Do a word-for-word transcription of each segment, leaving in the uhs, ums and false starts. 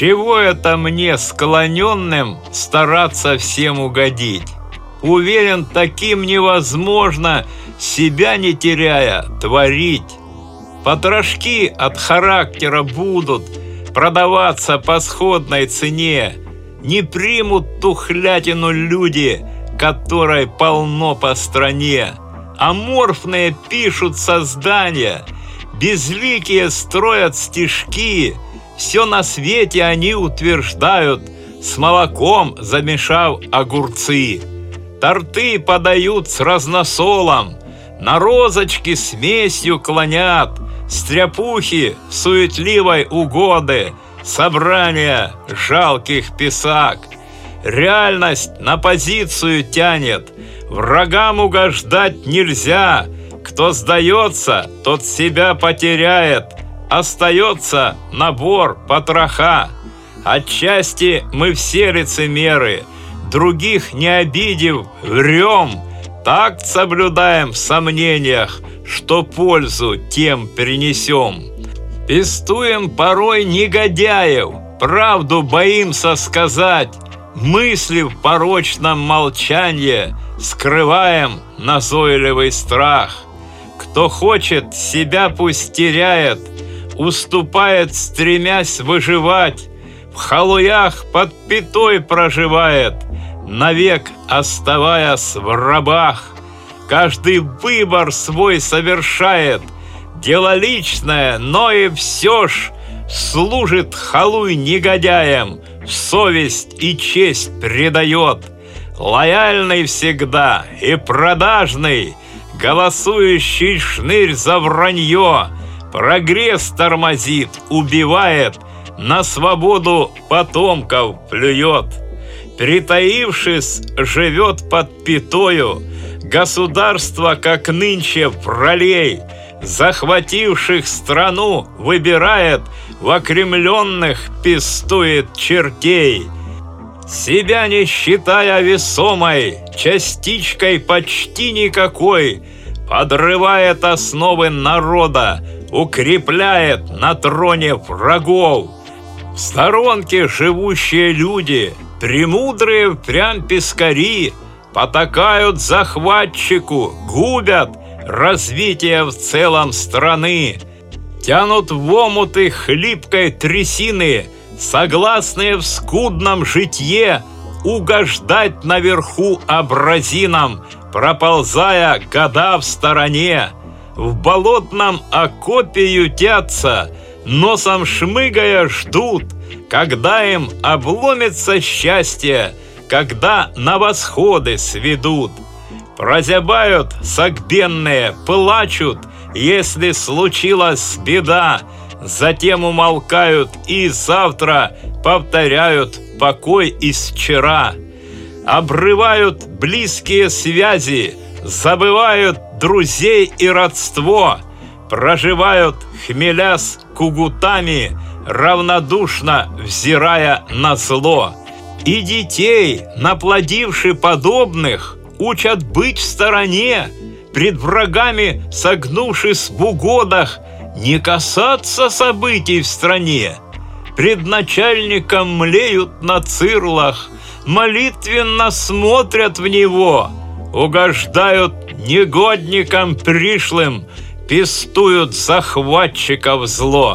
Чего это мне, склоненным, стараться всем угодить? Уверен, таким невозможно, себя не теряя, творить. Потрошки от характера будут продаваться по сходной цене. Не примут тухлятину люди, которой полно по стране. Аморфные пишут создания, безликие строят стишки. Все на свете они утверждают, с молоком замешав огурцы. Торты подают с разносолом, на розочки смесью клонят, стряпухи суетливой угоды, собрания жалких писак. Реальность на позицию тянет, врагам угождать нельзя. Кто сдается, тот себя потеряет, остается набор потроха. Отчасти мы все лицемеры, других не обидев, врем. Такт соблюдаем в сомнениях, что пользу тем принесем. Пестуем порой негодяев, правду боимся сказать. Мысли в порочном молчании скрываем назойливый страх. Кто хочет, себя пусть теряет, уступает, стремясь выживать. В халуях под пятой проживает, навек оставаясь в рабах. Каждый выбор свой совершает, дело личное, но и все ж служит халуй негодяям, совесть и честь предает. Лояльный всегда и продажный, голосующий шнырь за вранье, прогресс тормозит, убивает, на свободу потомков плюет. Притаившись, живет под пятою, государство, как нынче, пролей, захвативших страну выбирает, в окремленных пестует чертей. Себя не считая весомой, частичкой почти никакой, подрывает основы народа, укрепляет на троне врагов. В сторонке живущие люди, премудрые прям пескари, потакают захватчику, губят развитие в целом страны, тянут в омуты хлипкой трясины, согласные в скудном житье угождать наверху абразинам, проползая года в стороне. В болотном окопе ютятся, носом шмыгая ждут, когда им обломится счастье, когда на восходы сведут. Прозябают согбенные, плачут, если случилась беда, затем умолкают и завтра повторяют покой из вчера. Обрывают близкие связи, забывают друзей и родство, проживают, хмелясь кугутами, равнодушно взирая на зло. И детей, наплодивши подобных, учат быть в стороне, пред врагами согнувшись в угодах, не касаться событий в стране. Пред начальником млеют на цирлах, молитвенно смотрят в него, угождают негодникам пришлым, пестуют захватчиков зло.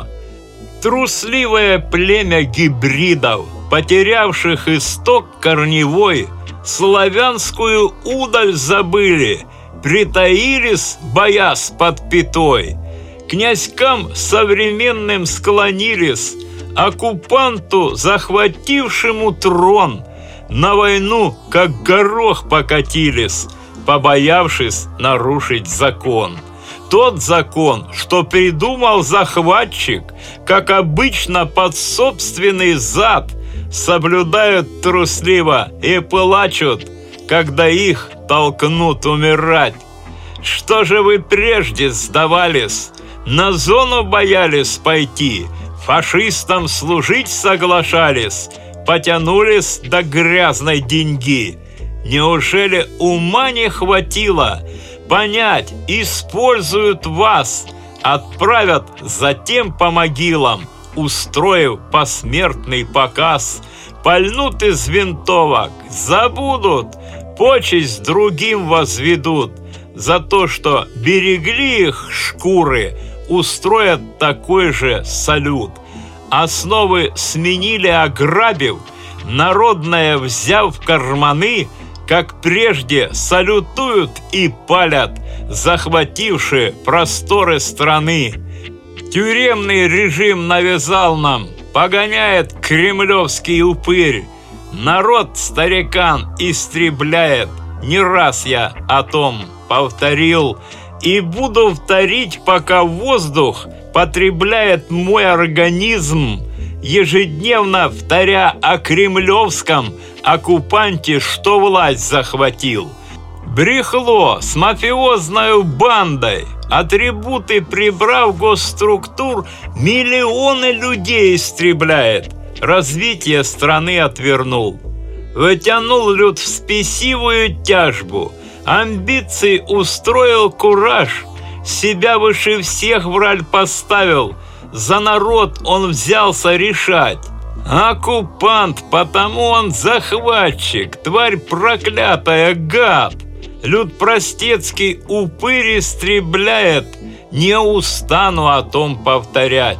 Трусливое племя гибридов, потерявших исток корневой, славянскую удаль забыли, притаились, боясь под пятой. Князькам современным склонились, оккупанту, захватившему трон, на войну, как горох, покатились, побоявшись нарушить закон. Тот закон, что придумал захватчик, как обычно под собственный зад, соблюдают трусливо и плачут, когда их толкнут умирать. Что же вы прежде сдавались, на зону боялись пойти, фашистам служить соглашались, потянулись до грязной деньги? Неужели ума не хватило понять, используют вас, отправят затем по могилам, устроив посмертный показ, пальнут из винтовок, забудут, почесть другим возведут. За то, что берегли их шкуры, устроят такой же салют. Основы сменили, ограбив, народное взяв в карманы, как прежде салютуют и палят, захватившие просторы страны. Тюремный режим навязал нам, погоняет кремлевский упырь. Народ, старикан, истребляет, не раз я о том повторил, и буду вторить, пока воздух потребляет мой организм, ежедневно вторя о кремлевском оккупанте, что власть захватил. Брехло с мафиозною бандой, атрибуты прибрав госструктур, миллионы людей истребляет, развитие страны отвернул. Вытянул люд в спесивую тяжбу, амбиции устроил кураж, себя выше всех в роль поставил, за народ он взялся решать. Оккупант, потому он захватчик, тварь проклятая, гад. Люд простецкий упырь истребляет, не устану о том повторять.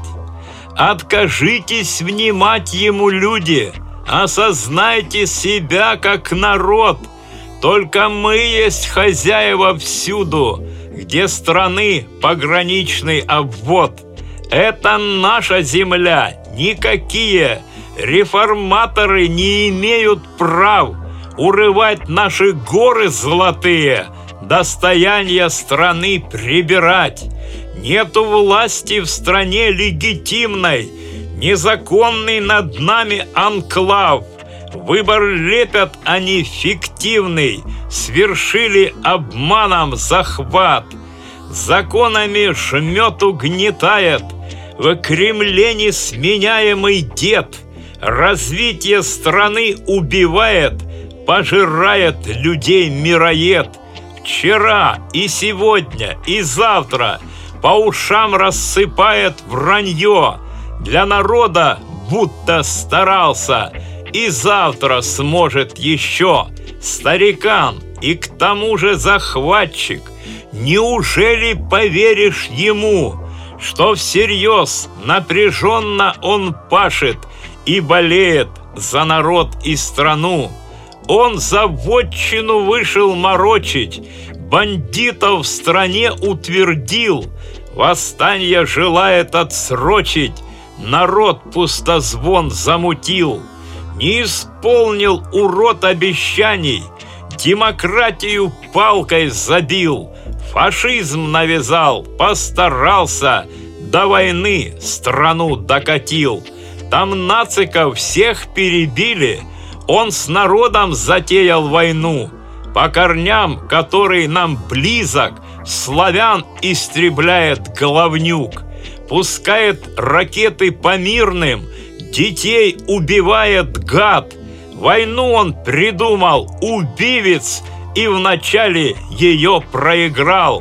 Откажитесь внимать ему, люди, осознайте себя как народ. Только мы есть хозяева всюду, где страны пограничный обвод. Это наша земля, никакие реформаторы не имеют прав урывать наши горы золотые, достояние страны прибирать. Нету власти в стране легитимной, незаконный над нами анклав. Выбор лепят они фиктивный, свершили обманом захват. Законами жмет угнетает, в Кремле несменяемый дед. Развитие страны убивает, пожирает людей мироед. Вчера и сегодня и завтра по ушам рассыпает вранье. Для народа будто старался, и завтра сможет еще. Старикан и к тому же захватчик, неужели поверишь ему, что всерьез напряженно он пашет и болеет за народ и страну? Он за вотчину вышел морочить, бандитов в стране утвердил, восстание желает отсрочить, народ пустозвон замутил. Не исполнил урод обещаний, демократию палкой забил, фашизм навязал, постарался, до войны страну докатил. Там нациков всех перебили, он с народом затеял войну. По корням, который нам близок, славян истребляет головнюк. Пускает ракеты по мирным, детей убивает гад. Войну он придумал, убивец, и вначале ее проиграл.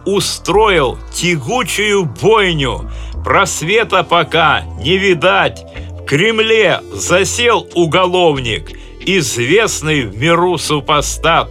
Устроил тягучую бойню, просвета пока не видать. В Кремле засел уголовник, известный в миру супостат.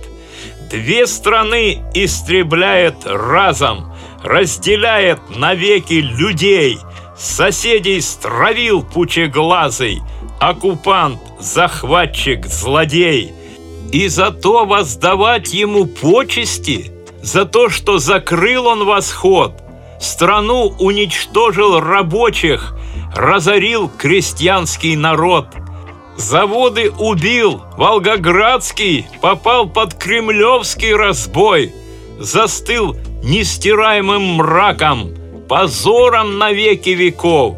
Две страны истребляет разом, разделяет навеки людей. Соседей стравил пучеглазый, оккупант, захватчик, злодей. И за то воздавать ему почести, за то, что закрыл он восход, страну уничтожил рабочих, разорил крестьянский народ. Заводы убил, Волгоградский попал под кремлевский разбой, застыл нестираемым мраком, позором на веки веков.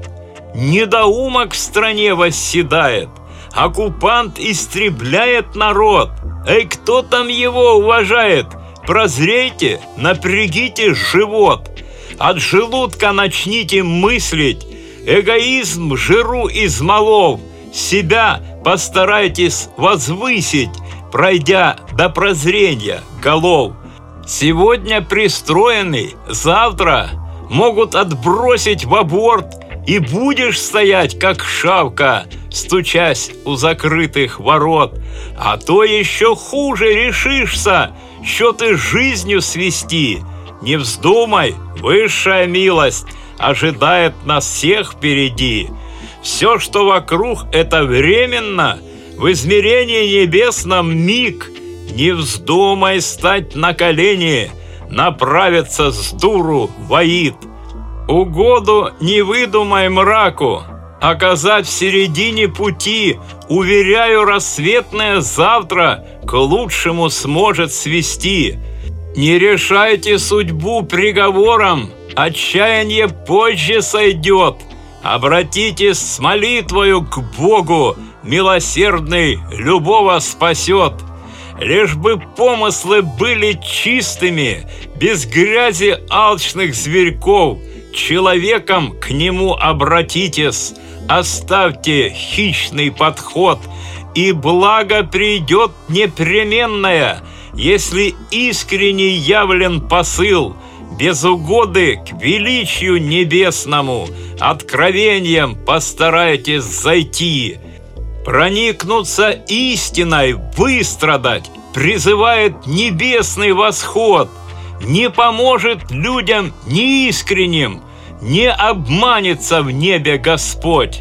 Недоумок в стране восседает, оккупант истребляет народ. Эй, кто там его уважает? Прозрейте, напрягите живот, от желудка начните мыслить. Эгоизм жиру измолов, себя постарайтесь возвысить, пройдя до прозрения голов. Сегодня пристроенный, завтра могут отбросить в аборт и будешь стоять, как шавка, стучась у закрытых ворот, а то еще хуже решишься, что ты жизнью свести. Не вздумай, высшая милость ожидает нас всех впереди. Все, что вокруг, это временно, в измерении небесном миг. Не вздумай стать на колени, направиться с дуру воит. Угоду не выдумай мраку, оказать в середине пути, уверяю, рассветное завтра к лучшему сможет свести. Не решайте судьбу приговором, отчаяние позже сойдет. Обратитесь с молитвою к Богу, милосердный любого спасет. Лишь бы помыслы были чистыми, без грязи алчных зверьков, человеком к нему обратитесь, оставьте хищный подход, и благо придет непременное, если искренне явлен посыл, без угоды к величию небесному, откровением постарайтесь зайти. Проникнуться истиной, выстрадать, призывает небесный восход. Не поможет людям неискренним, не обманется в небе Господь.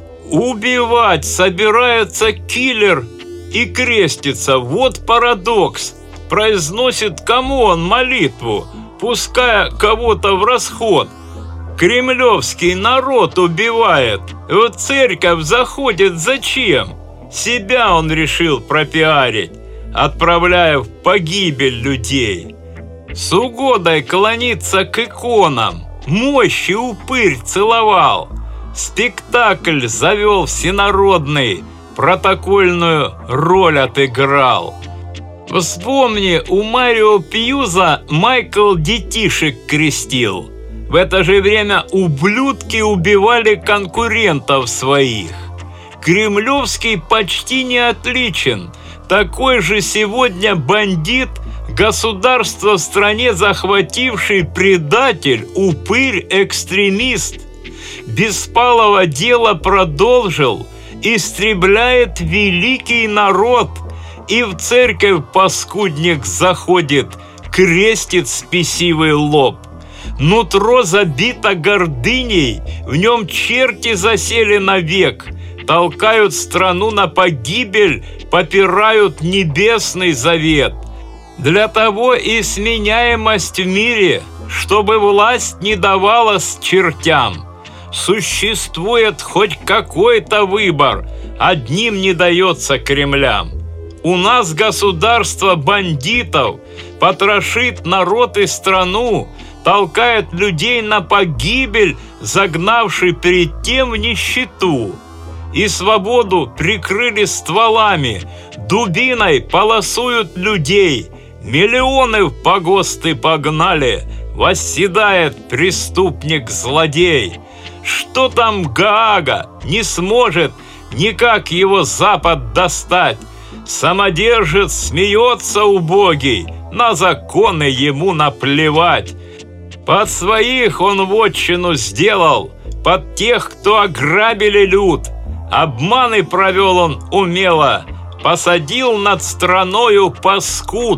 Убивать собирается киллер и крестится. Вот парадокс. Произносит кому он молитву, пуская кого-то в расход. Кремлевский народ убивает. В церковь заходит зачем? Себя он решил пропиарить, отправляя в погибель людей. С угодой клониться к иконам, мощи упырь целовал. Спектакль завел всенародный, протокольную роль отыграл. Вспомни, у Марио Пьюза Майкл детишек крестил. В это же время ублюдки убивали конкурентов своих. Кремлевский почти не отличен. Такой же сегодня бандит, государство в стране захвативший предатель, упырь, экстремист. Беспалого дело продолжил, истребляет великий народ. И в церковь паскудник заходит, крестит спесивый лоб. Нутро забито гордыней, в нем черти засели навек, толкают страну на погибель, попирают небесный завет. Для того и сменяемость в мире, чтобы власть не давалась чертям. Существует хоть какой-то выбор, одним не дается Кремлям. У нас государство бандитов потрошит народ и страну, толкает людей на погибель, загнавший перед тем в нищету. И свободу прикрыли стволами, дубиной полосуют людей, миллионы в погосты погнали, восседает преступник-злодей. Что там Гаага, не сможет никак его Запад достать. Самодержец смеется убогий, на законы ему наплевать. Под своих он вотчину сделал, под тех, кто ограбили люд. Обманы провел он умело, посадил над страною паскуд.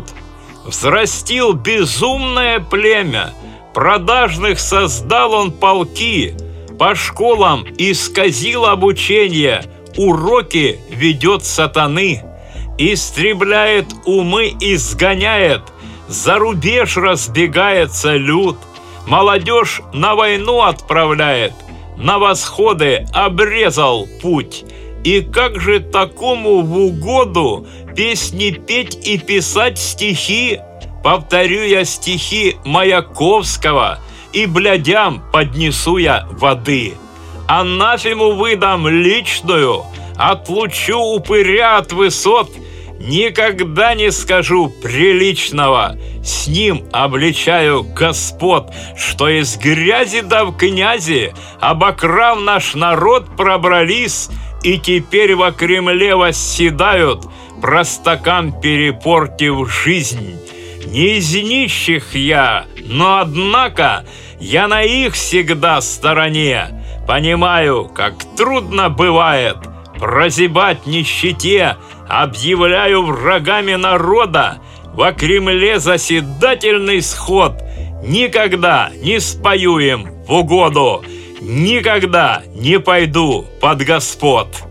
Взрастил безумное племя, продажных создал он полки. По школам исказил обучение, уроки ведет сатаны. Истребляет умы, изгоняет, за рубеж разбегается люд. Молодежь на войну отправляет, на восходы обрезал путь. И как же такому в угоду песни петь и писать стихи? Повторю я стихи Маяковского, и блядям поднесу я воды. Анафему выдам личную, отлучу упыря от высот. Никогда не скажу приличного, с ним обличаю господ, что из грязи да в князи, обокрав наш народ, пробрались, и теперь во Кремле восседают, простакам перепортив жизнь. Не из нищих я, но однако я на их всегда стороне. Понимаю, как трудно бывает прозябать в нищете. Объявляю врагами народа во Кремле заседательный сход. Никогда не спою им в угоду, никогда не пойду под господ.